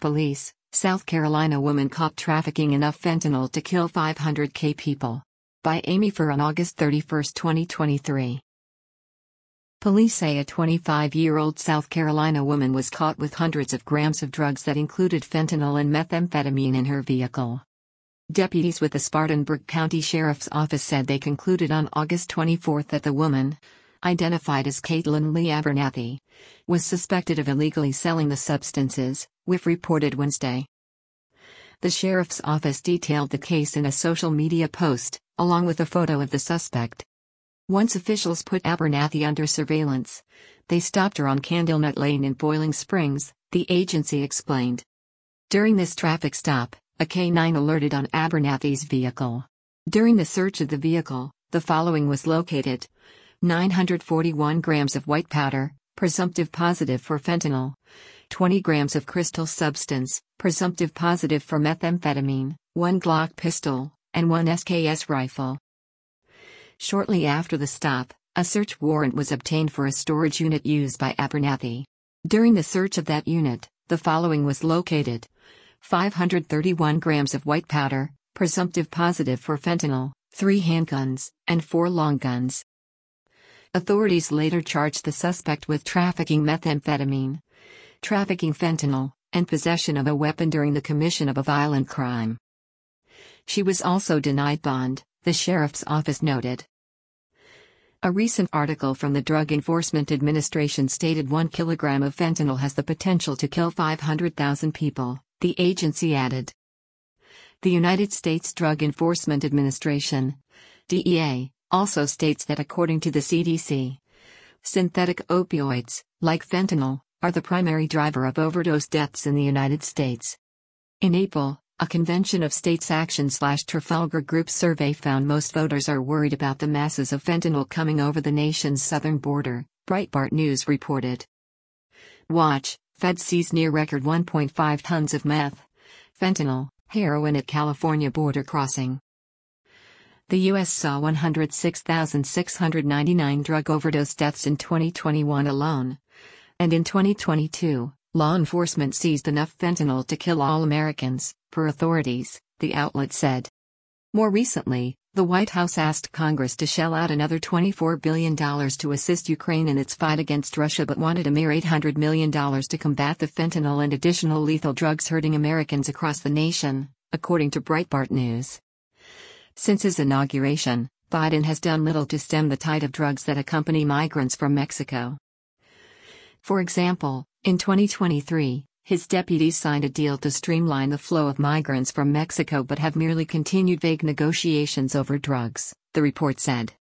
Police, South Carolina woman caught trafficking enough fentanyl to kill 500k people. By Amy Furr on August 31, 2023. Police say a 25-year-old South Carolina woman was caught with hundreds of grams of drugs that included fentanyl and methamphetamine in her vehicle. Deputies with the Spartanburg County Sheriff's Office said they concluded on August 24 that the woman, identified as Caitlin Lee Abernathy, was suspected of illegally selling the substances, WIF reported Wednesday. The sheriff's office detailed the case in a social media post, along with a photo of the suspect. Once officials put Abernathy under surveillance, they stopped her on Candlenut Lane in Boiling Springs, the agency explained. During this traffic stop, a K-9 alerted on Abernathy's vehicle. During the search of the vehicle, the following was located: 941 grams of white powder, presumptive positive for fentanyl, 20 grams of crystal substance, presumptive positive for methamphetamine, 1 Glock pistol, and 1 SKS rifle. Shortly after the stop, a search warrant was obtained for a storage unit used by Abernathy. During the search of that unit, the following was located: 531 grams of white powder, presumptive positive for fentanyl, 3 handguns, and 4 long guns. Authorities later charged the suspect with trafficking methamphetamine, trafficking fentanyl, and possession of a weapon during the commission of a violent crime. She was also denied bond, the sheriff's office noted. A recent article from the Drug Enforcement Administration stated 1 kilogram of fentanyl has the potential to kill 500,000 people, the agency added. The United States Drug Enforcement Administration, DEA, also states that according to the CDC, synthetic opioids, like fentanyl, are the primary driver of overdose deaths in the United States. In April, a Convention of States Action/Trafalgar Group survey found most voters are worried about the masses of fentanyl coming over the nation's southern border, Breitbart News reported. Watch, Fed seize near record 1.5 tons of meth, fentanyl, heroin at California border crossing. The U.S. saw 106,699 drug overdose deaths in 2021 alone. And in 2022, law enforcement seized enough fentanyl to kill all Americans, per authorities, the outlet said. More recently, the White House asked Congress to shell out another $24 billion to assist Ukraine in its fight against Russia but wanted a mere $800 million to combat the fentanyl and additional lethal drugs hurting Americans across the nation, according to Breitbart News. Since his inauguration, Biden has done little to stem the tide of drugs that accompany migrants from Mexico. For example, in 2023, his deputies signed a deal to streamline the flow of migrants from Mexico but have merely continued vague negotiations over drugs, the report said.